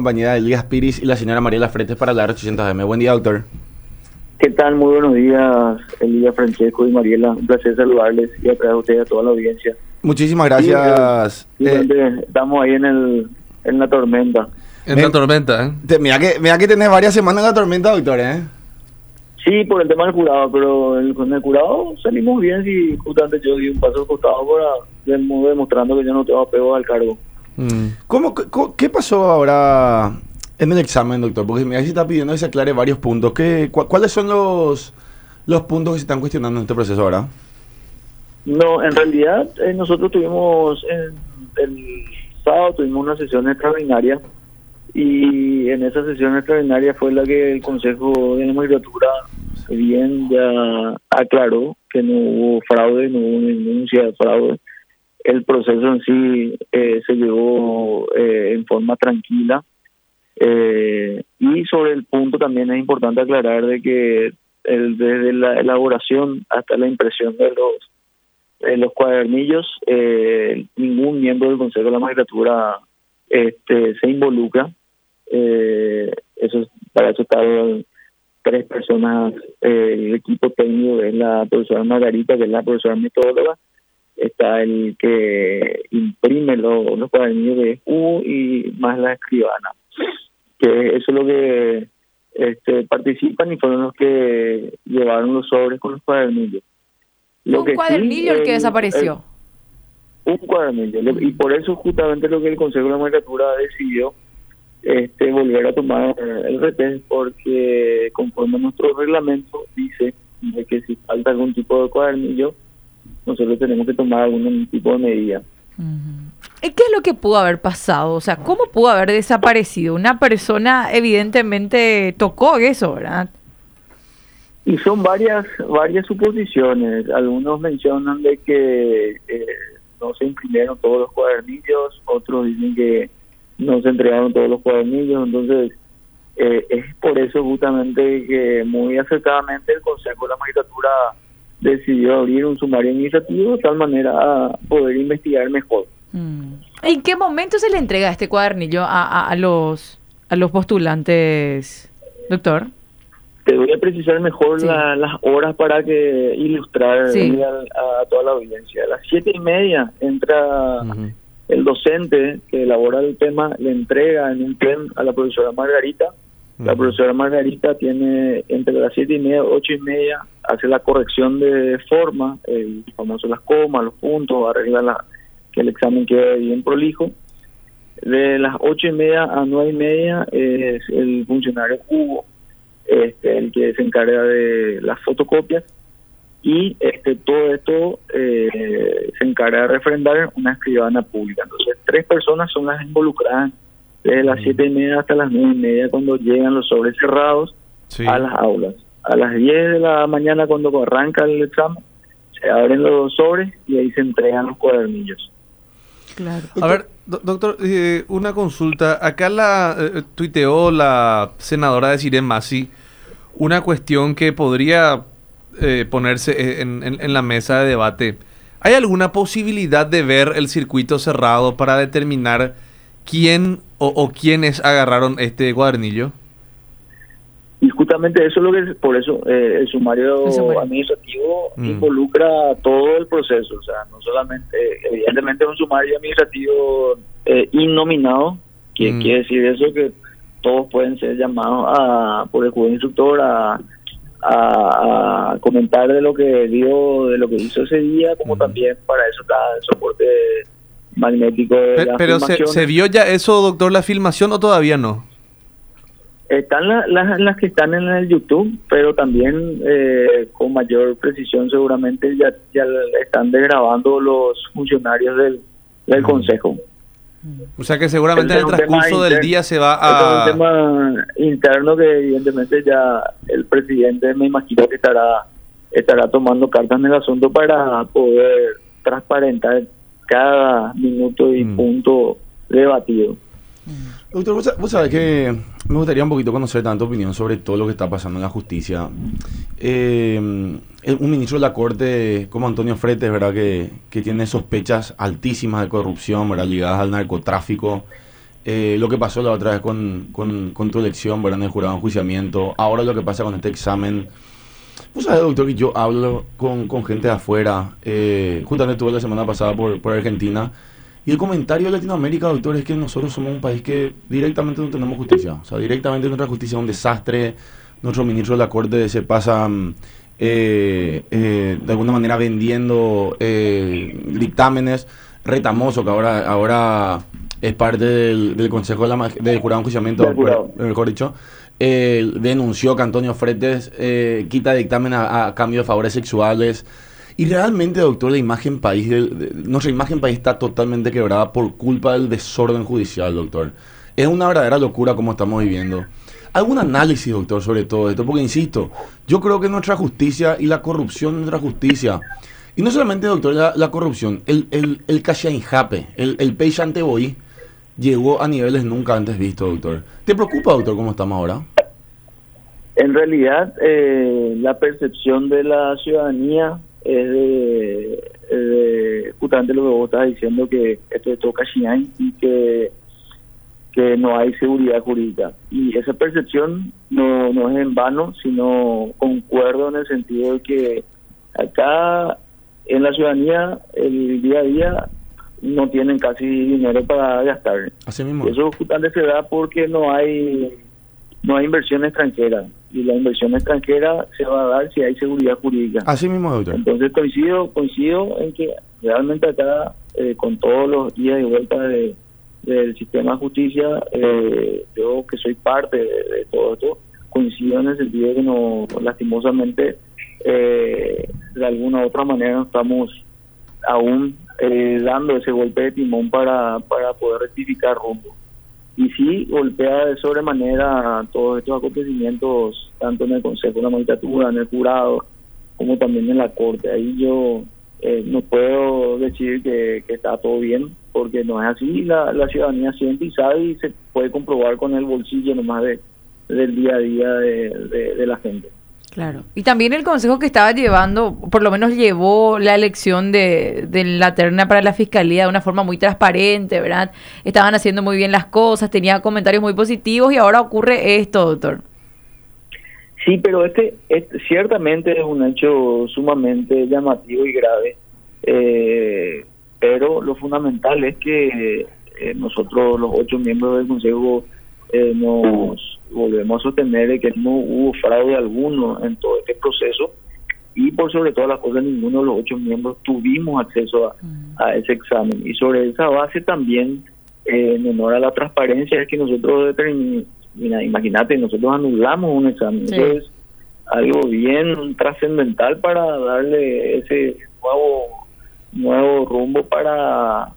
compañía de Elías Piris y la señora Mariela Fretes para hablar 800M. Buen día, doctor. ¿Qué tal? Muy buenos días, Elías, Francesco y Mariela. Un placer saludarles y a través de ustedes a toda la audiencia. Muchísimas gracias. Estamos ahí en la tormenta. En la tormenta, ¿eh? Mira que tenés varias semanas en la tormenta, doctor, ¿eh? Sí, por el tema del jurado, pero con el jurado salimos bien. Si justamente yo di un paso al costado demostrando que yo no tengo apego al cargo. ¿Qué pasó ahora en el examen, doctor? Porque mira, se está pidiendo que se aclare varios puntos. ¿Cuáles son los puntos que se están cuestionando en este proceso ahora? No, en realidad nosotros tuvimos el sábado tuvimos una sesión extraordinaria y en esa sesión extraordinaria fue la que el Consejo de la Magistratura bien ya aclaró que no hubo fraude, no hubo denuncia de fraude. El proceso en sí se llevó en forma tranquila y sobre el punto también es importante aclarar de que desde la elaboración hasta la impresión de los cuadernillos ningún miembro del Consejo de la Magistratura se involucra. Para eso están 3 personas. El equipo técnico es la profesora Margarita, que es la profesora metodóloga. Está el que imprime los cuadernillos de U y más la escribana, que eso es lo que participan y fueron los que llevaron los sobres con los cuadernillos. Un cuadernillo el que desapareció. Un cuadernillo, y por eso justamente lo que el Consejo de la Magistratura decidió volver a tomar el retén, porque conforme a nuestro reglamento dice de que si falta algún tipo de cuadernillo nosotros tenemos que tomar algún tipo de medida. ¿Y qué es lo que pudo haber pasado? O sea, ¿cómo pudo haber desaparecido? Una persona evidentemente tocó eso, ¿verdad? Y son varias suposiciones. Algunos mencionan de que no se imprimieron todos los cuadernillos, otros dicen que no se entregaron todos los cuadernillos. Entonces, es por eso justamente que muy acertadamente el Consejo de la Magistratura decidió abrir un sumario administrativo de tal manera a poder investigar mejor. ¿En qué momento se le entrega este cuadernillo a los postulantes, doctor? Te voy a precisar mejor las horas para que ilustrar a toda la audiencia. A las 7:30 entra el docente que elabora el tema, le entrega en un tren a la profesora Margarita. La profesora Margarita tiene entre las 7:30 y 8:30, hace la corrección de forma, el famoso las comas, los puntos, arregla que el examen quede bien prolijo. De las 8:30 a 9:30 es el funcionario Hugo, el que se encarga de las fotocopias, y todo esto se encarga de refrendar una escribana pública. Entonces 3 personas son las involucradas desde las 7:30 hasta las 9:30 cuando llegan los sobres cerrados a las aulas. A las 10 de la mañana cuando arranca el examen se abren los sobres y ahí se entregan los cuadernillos. Claro. A ver, doctor, una consulta. Acá tuiteó la senadora de Sirén Masi una cuestión que podría ponerse en la mesa de debate. ¿Hay alguna posibilidad de ver el circuito cerrado para determinar quién o quiénes agarraron este cuadernillo? Y justamente eso es lo que, por eso el sumario administrativo involucra todo el proceso. O sea, no solamente, evidentemente es un sumario administrativo innominado, que quiere decir eso, que todos pueden ser llamados por el juez instructor a comentar de lo que dio, de lo que hizo ese día, como también para eso está el soporte magnético de pero ¿se vio ya eso, doctor, la filmación, o todavía no? Están las que están en el YouTube, pero también con mayor precisión seguramente ya están desgrabando los funcionarios del Consejo. O sea que seguramente en el transcurso del día se va a... Es un tema interno que evidentemente ya el presidente me imagino que estará tomando cartas en el asunto para poder transparentar cada minuto y punto debatido. Doctor, vos sabés que me gustaría un poquito conocer tanta opinión sobre todo lo que está pasando en la justicia. Un ministro de la Corte como Antonio Fretes, ¿verdad? Que tiene sospechas altísimas de corrupción, ¿verdad? Ligadas al narcotráfico. lo que pasó la otra vez con tu elección, ¿verdad? En el jurado de enjuiciamiento, ahora lo que pasa con este examen. Vos sabés, doctor, que yo hablo con gente de afuera, justamente estuve la semana pasada por Argentina, y el comentario de Latinoamérica, doctor, es que nosotros somos un país que directamente no tenemos justicia. O sea, directamente nuestra justicia es un desastre. Nuestros ministros de la Corte se pasan de alguna manera vendiendo dictámenes. Retamoso, que ahora es parte del Consejo del Jurado de Enjuiciamiento, mejor dicho, denunció que Antonio Fretes quita dictamen a cambio de favores sexuales. Y realmente, doctor, la imagen país, nuestra imagen país está totalmente quebrada por culpa del desorden judicial, doctor. Es una verdadera locura como estamos viviendo. ¿Algún análisis, doctor, sobre todo esto? Porque, insisto, yo creo que nuestra justicia y la corrupción de nuestra justicia, y no solamente, doctor, la corrupción, el cachainjape, el peixanteboí, llegó a niveles nunca antes vistos, doctor. ¿Te preocupa, doctor, cómo estamos ahora? En realidad, la percepción de la ciudadanía es de justamente lo que vos estás diciendo, que esto es todo cachiñán y que no hay seguridad jurídica. Y esa percepción no es en vano, sino concuerdo en el sentido de que acá en la ciudadanía el día a día no tienen casi dinero para gastar. Así mismo. Eso justamente se da porque no hay inversión extranjera, y la inversión extranjera se va a dar si hay seguridad jurídica. Así mismo, doctor. Entonces coincido en que realmente acá, con todos los días y vueltas del sistema de justicia, yo que soy parte de todo esto, coincido en el sentido de que no, lastimosamente, de alguna u otra manera no estamos aún dando ese golpe de timón para poder rectificar rumbo. Y sí golpea de sobremanera todos estos acontecimientos, tanto en el Consejo de la Magistratura, en el jurado, como también en la Corte. Ahí yo no puedo decir que está todo bien, porque no es así. La ciudadanía siente y sabe, y se puede comprobar con el bolsillo nomás del día a día de la gente. Claro. Y también el consejo que estaba llevando, por lo menos llevó la elección de la terna para la fiscalía de una forma muy transparente, ¿verdad? Estaban haciendo muy bien las cosas, tenía comentarios muy positivos, y ahora ocurre esto, doctor. Sí, pero este ciertamente es un hecho sumamente llamativo y grave, pero lo fundamental es que nosotros, los 8 miembros del consejo, nos volvemos a sostener de que no hubo fraude alguno en todo este proceso, y por sobre todas las cosas ninguno de los 8 miembros tuvimos acceso a ese examen, y sobre esa base también, en honor a la transparencia, es que nosotros imagínate, nosotros anulamos un examen. Sí. Eso es algo bien trascendental para darle ese nuevo rumbo para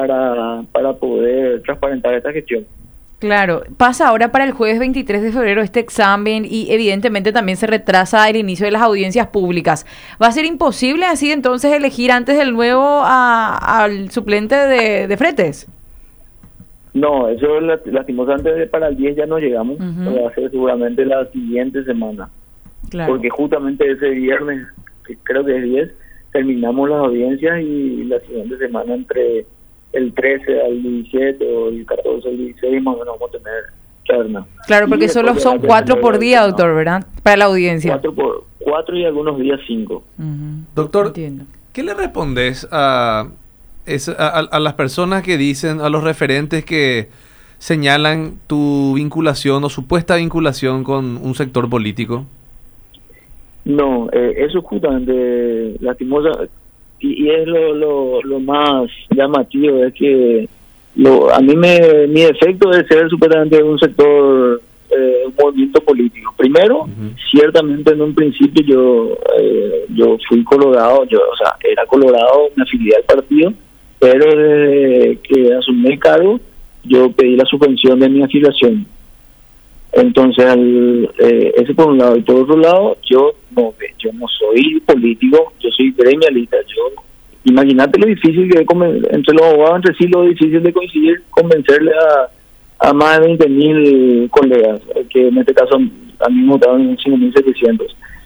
poder transparentar esta gestión. Claro, pasa ahora para el jueves 23 de febrero este examen, y evidentemente también se retrasa el inicio de las audiencias públicas. ¿Va a ser imposible así entonces elegir antes del nuevo al suplente de Fretes? No, eso lastimosamente para el 10 ya no llegamos, va a ser seguramente la siguiente semana. Claro. Porque justamente ese viernes, que creo que es 10, terminamos las audiencias, y la siguiente semana entre el 13 al 17 o el 14 al 16 más o menos vamos a tener charla. Claro, porque solo son 4 por día, doctor, ¿verdad? Para la audiencia. 4 y algunos días 5. Doctor, entiendo. ¿Qué le respondes a las personas que dicen, a los referentes que señalan tu vinculación o supuesta vinculación con un sector político? No, eso justamente lastimosa, y es lo más llamativo, es que a mí mi defecto es ser supuestamente un sector, un movimiento político. Primero, ciertamente en un principio yo fui colorado, era colorado, me afilié al partido, pero desde que asumí el cargo, yo pedí la suspensión de mi afiliación. Entonces, ese por un lado. Y por otro lado, yo no soy político, yo soy gremialista. Imagínate lo difícil que es entre los abogados, entre sí, lo difícil de coincidir, convencerle a más de 20.000 colegas, que en este caso a mí me votaron en 5.700.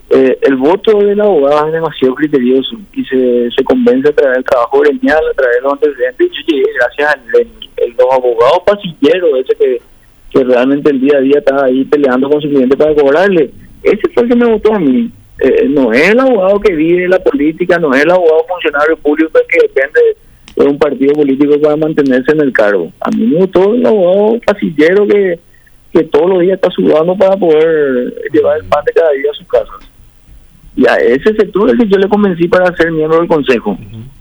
el voto del abogado es demasiado criterioso y se convence a través del trabajo gremial, a través de los antecedentes. Yo llegué gracias a los abogados pasilleros, ese que realmente el día a día estaba ahí peleando con su cliente para cobrarle. Ese fue el que me votó a mí. No es el abogado que vive la política, no es el abogado funcionario público que depende de un partido político para mantenerse en el cargo. A mí me votó el abogado pasillero que todos los días está sudando para poder llevar el pan de cada día a sus casas. Y a ese sector es el que yo le convencí para ser miembro del consejo.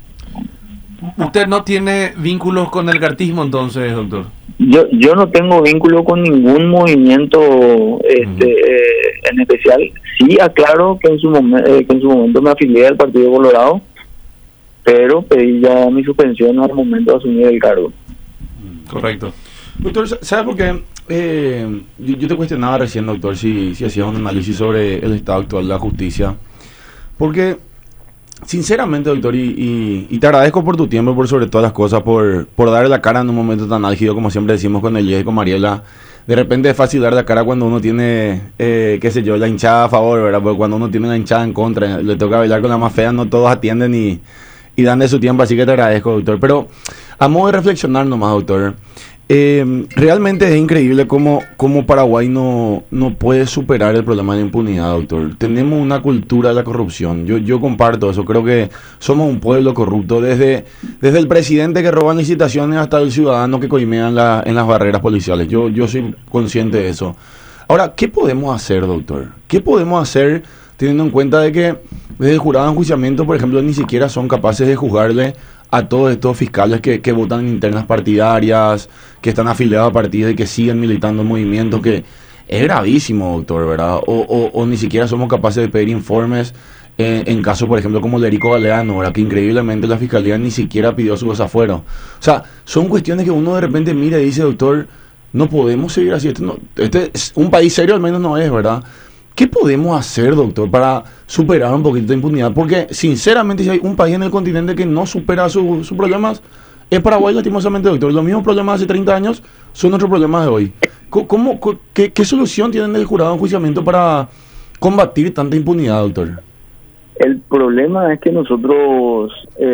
¿Usted no tiene vínculos con el cartismo entonces, doctor? Yo no tengo vínculo con ningún movimiento en especial. Sí aclaro que en su momento me afilié al Partido Colorado, pero pedí ya mi suspensión al momento de asumir el cargo. Correcto. Doctor, ¿sabe por qué? Yo te cuestionaba recién, doctor, si hacías un análisis sobre el estado actual de la justicia. Porque, sinceramente, doctor, y te agradezco por tu tiempo, por sobre todas las cosas, por darle la cara en un momento tan álgido, como siempre decimos con Elías y con Mariela. De repente es fácil dar la cara cuando uno tiene, qué sé yo, la hinchada a favor, ¿verdad? Porque cuando uno tiene la hinchada en contra, le toca bailar con la más fea, no todos atienden y dan de su tiempo, así que te agradezco, doctor. Pero, a modo de reflexionar nomás, doctor, realmente es increíble cómo Paraguay no puede superar el problema de la impunidad, doctor. Tenemos una cultura de la corrupción. Yo comparto eso. Creo que somos un pueblo corrupto. Desde el presidente que roba licitaciones hasta el ciudadano que coimea en las barreras policiales. Yo soy consciente de eso. Ahora, ¿qué podemos hacer, doctor? ¿Qué podemos hacer teniendo en cuenta de que desde el jurado de enjuiciamiento, por ejemplo, ni siquiera son capaces de juzgarle a todos estos fiscales que votan en internas partidarias, que están afiliados a partidos y que siguen militando en movimientos, que es gravísimo, doctor, ¿verdad? O ni siquiera somos capaces de pedir informes en casos, por ejemplo, como Lerico Galeano, ¿verdad? Que increíblemente la fiscalía ni siquiera pidió su desafuero. O sea, son cuestiones que uno de repente mira y dice, doctor, no podemos seguir así. Este es un país serio, al menos no es, ¿verdad? ¿Qué podemos hacer, doctor, para superar un poquito de impunidad? Porque, sinceramente, si hay un país en el continente que no supera sus problemas, es Paraguay, lastimosamente, doctor. Los mismos problemas de hace 30 años son nuestros problemas de hoy. ¿Qué solución tienen el jurado de enjuiciamiento para combatir tanta impunidad, doctor? El problema es que nosotros,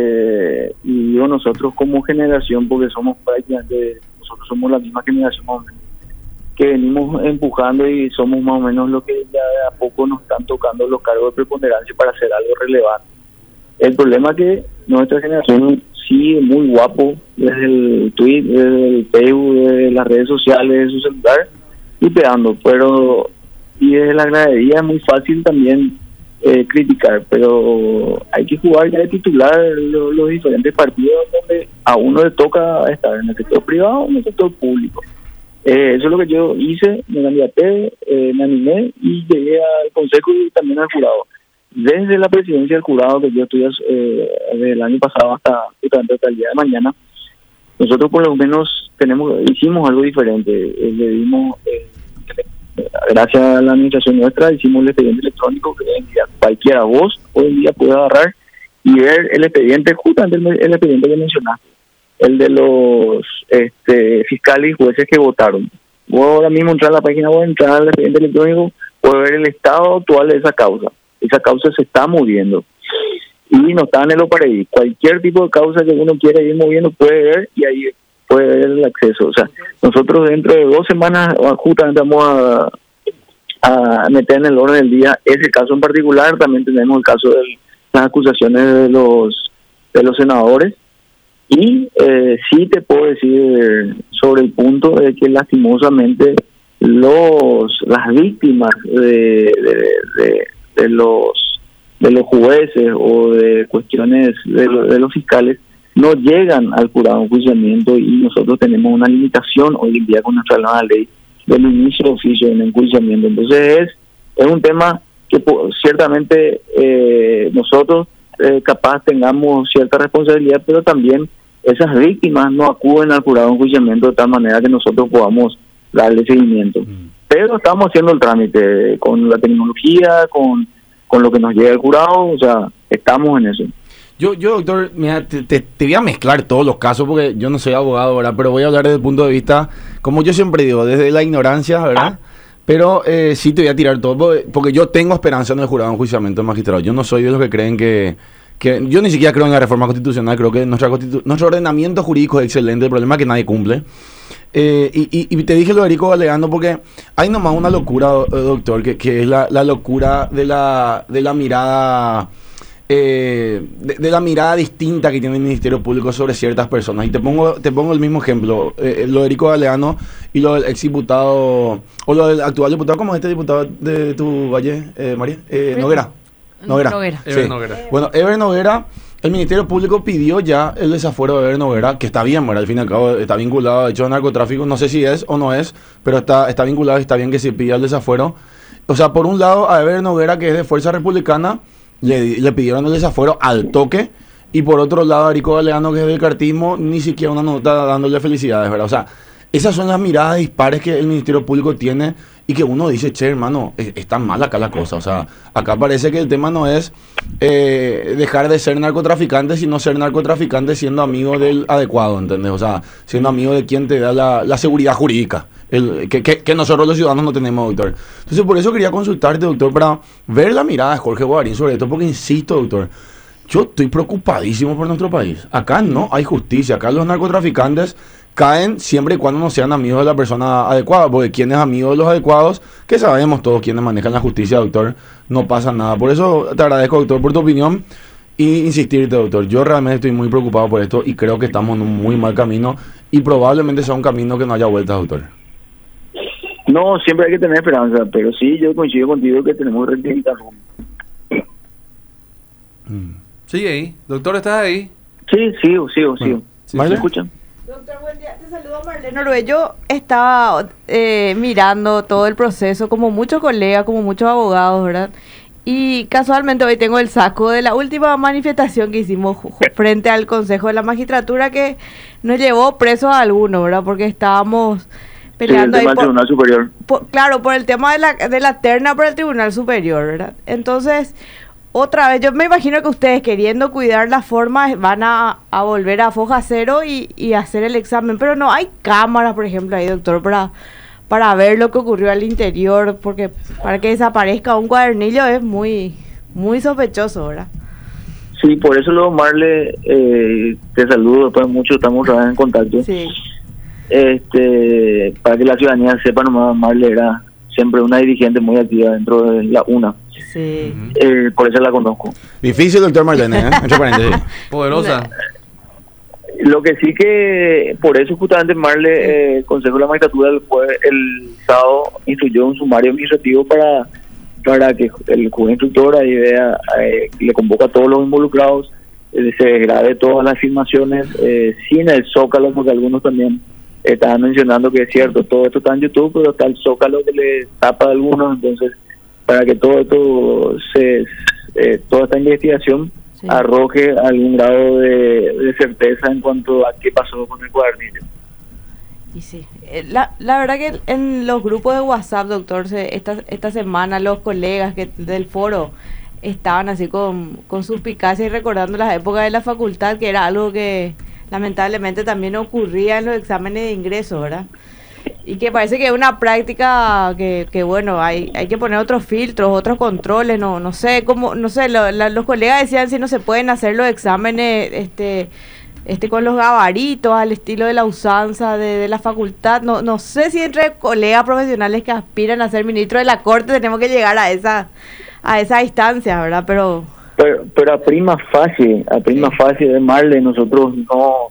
y digo nosotros como generación, porque nosotros somos la misma generación más o menos, que venimos empujando y somos más o menos lo que ya de a poco nos están tocando los cargos de preponderancia para hacer algo relevante. El problema es que nuestra generación sigue muy guapo desde el tweet, desde el Facebook, desde las redes sociales, de su celular, y pegando, y desde la gradería es muy fácil también criticar, pero hay que jugar ya de titular los diferentes partidos donde a uno le toca estar en el sector privado o en el sector público. Eso es lo que yo hice, me candidaté, me animé y llegué al consejo y también al jurado. Desde la presidencia del jurado, que yo estoy desde el año pasado hasta el día de mañana, nosotros por lo menos hicimos algo diferente. Le dimos, gracias a la administración nuestra, hicimos el expediente electrónico que cualquiera vos hoy en día puede agarrar y ver el expediente, justamente el expediente que mencionaste, el de los fiscales y jueces que votaron. Vos ahora mismo entrar a la página web, entrar al expediente electrónico, puede ver el estado actual de esa causa. Esa causa se está moviendo y no está en el OPAREI. Cualquier tipo de causa que uno quiera ir moviendo puede ver y ahí puede ver el acceso. O sea, nosotros dentro de 2 semanas justamente vamos a meter en el orden del día ese caso en particular. También tenemos el caso de las acusaciones de los senadores. Y sí te puedo decir sobre el punto de que lastimosamente las víctimas de los jueces o de cuestiones de los fiscales no llegan al jurado de enjuiciamiento, y nosotros tenemos una limitación hoy en día con nuestra nueva ley del inicio de oficio en enjuiciamiento. Entonces es un tema que ciertamente nosotros capaz tengamos cierta responsabilidad, pero también esas víctimas no acuden al jurado de enjuiciamiento de tal manera que nosotros podamos darle seguimiento. Pero estamos haciendo el trámite con la tecnología, con lo que nos llega el jurado, o sea, estamos en eso. Yo doctor, mira, te voy a mezclar todos los casos porque yo no soy abogado, ¿verdad? Pero voy a hablar desde el punto de vista, como yo siempre digo, desde la ignorancia, ¿verdad? Pero sí te voy a tirar todo, porque yo tengo esperanza en el jurado de enjuiciamiento del magistrado. Yo no soy de los que creen que yo ni siquiera creo en la reforma constitucional. Creo que nuestro ordenamiento jurídico es excelente. El problema es que nadie cumple. Y te dije lo de Erico Galeano porque hay nomás una locura, doctor, que es la locura de la mirada... de la mirada distinta que tiene el Ministerio Público sobre ciertas personas. Y te pongo el mismo ejemplo, lo de Erico Galeano y lo del exdiputado, o lo del actual diputado, ¿cómo es este diputado de tu valle, María? Noguera. Sí. Noguera. Bueno, Eber Noguera, el Ministerio Público pidió ya el desafuero de Eber Noguera, que está bien, ¿verdad? Al fin y al cabo está vinculado, de hecho, al narcotráfico, no sé si es o no es, pero está vinculado y está bien que se pida el desafuero. O sea, por un lado, a Eber Noguera, que es de Fuerza Republicana, le pidieron el desafuero al toque, y por otro lado a Erico Galeano, que es del cartismo, ni siquiera una nota dándole felicidades, ¿verdad? O sea, esas son las miradas dispares que el Ministerio Público tiene y que uno dice, che, hermano, está mal acá la cosa. O sea, acá parece que el tema no es dejar de ser narcotraficante, sino ser narcotraficante siendo amigo del adecuado, ¿entendés? O sea, siendo amigo de quien te da la seguridad jurídica. Que nosotros los ciudadanos no tenemos, doctor. Entonces, por eso quería consultarte, doctor, para ver la mirada de Jorge Bogarín sobre esto, porque insisto, doctor, yo estoy preocupadísimo por nuestro país. Acá no hay justicia, acá los narcotraficantes caen siempre y cuando no sean amigos de la persona adecuada, porque quien es amigo de los adecuados, que sabemos todos quienes manejan la justicia, doctor, no pasa nada. Por eso te agradezco, doctor, por tu opinión y insistirte, doctor. Yo realmente estoy muy preocupado por esto y creo que estamos en un muy mal camino y probablemente sea un camino que no haya vueltas, doctor. No, siempre hay que tener esperanza, pero sí, yo coincido contigo que tenemos que rectificar. Sigue ahí. Doctor, ¿estás ahí? Sí, sigo. ¿Me escuchan? Doctor, buen día. Te saludo, Marlene Orué. Yo estaba mirando todo el proceso, como muchos colegas, como muchos abogados, ¿verdad? Y casualmente hoy tengo el saco de la última manifestación que hicimos frente al Consejo de la Magistratura, que nos llevó presos a algunos, ¿verdad? Porque estábamos peleando ahí por Tribunal Superior. Por el tema de la terna para el Tribunal Superior, ¿verdad? Entonces, otra vez, yo me imagino que ustedes, queriendo cuidar las formas, van a volver a foja cero y hacer el examen, pero no hay cámaras, por ejemplo, ahí, doctor, para ver lo que ocurrió al interior, porque para que desaparezca un cuadernillo es muy, muy sospechoso, ¿verdad? Sí, por eso luego, Marle, te saludo, después de mucho estamos otra vez en contacto. Sí. Para que la ciudadanía sepa, nomás, Marle era siempre una dirigente muy activa dentro de la UNA. Sí. Por eso la conozco. Difícil, doctor Marlene, entre paréntesis. Poderosa. Lo que sí que, por eso justamente Marle, el Consejo de la Magistratura el sábado instruyó un sumario administrativo para que el juez instructor ahí vea, le convoca a todos los involucrados, se grabe todas las filmaciones, sin el Zócalo, porque algunos también estaban mencionando que es cierto, todo esto está en YouTube, pero está el Zócalo que le tapa a algunos, entonces para que todo esto toda esta investigación arroje algún grado de certeza en cuanto a qué pasó con el cuadernillo. Y sí, la verdad que en los grupos de WhatsApp, doctor, esta semana los colegas del foro estaban así con suspicacia y recordando las épocas de la facultad, que era algo que lamentablemente también ocurría en los exámenes de ingreso, ¿verdad? Y que parece que es una práctica que bueno, hay que poner otros filtros, otros controles, no sé cómo, no sé, los colegas decían si no se pueden hacer los exámenes con los gabaritos al estilo de la usanza de la facultad. No sé si entre colegas profesionales que aspiran a ser ministro de la Corte tenemos que llegar a esa instancia, ¿verdad? Pero a prima facie de Marle, nosotros no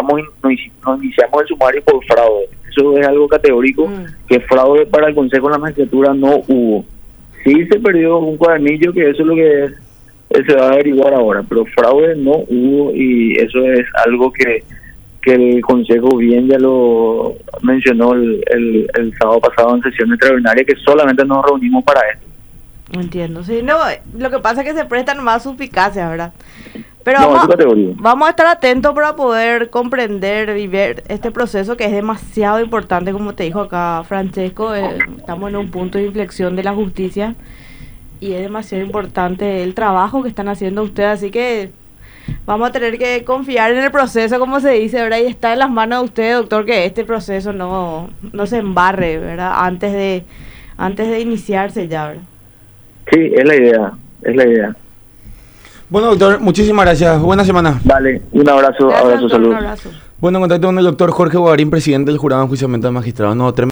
iniciamos el sumario por fraude. Eso es algo categórico, que fraude para el Consejo de la Magistratura no hubo. Sí se perdió un cuadernillo, que eso es lo que se va a averiguar ahora, pero fraude no hubo, y eso es algo que el Consejo bien ya lo mencionó el sábado pasado en sesión extraordinaria, que solamente nos reunimos para esto. Entiendo, sí, no, lo que pasa es que se prestan más suspicacias, ¿verdad? Pero no, vamos a estar atentos para poder comprender y ver este proceso que es demasiado importante, como te dijo acá Francesco, estamos en un punto de inflexión de la justicia y es demasiado importante el trabajo que están haciendo ustedes, así que vamos a tener que confiar en el proceso, como se dice, ¿verdad? Y está en las manos de usted, doctor, que este proceso no se embarre, ¿verdad? antes de iniciarse ya, ¿verdad? Sí, es la idea. Bueno, doctor, muchísimas gracias. Buena semana. Vale, un abrazo, Gracias, abrazo, doctor, salud. un abrazo. Bueno, en contacto con el doctor Jorge Guarín, presidente del Jurado de Enjuiciamiento de Magistrados. No,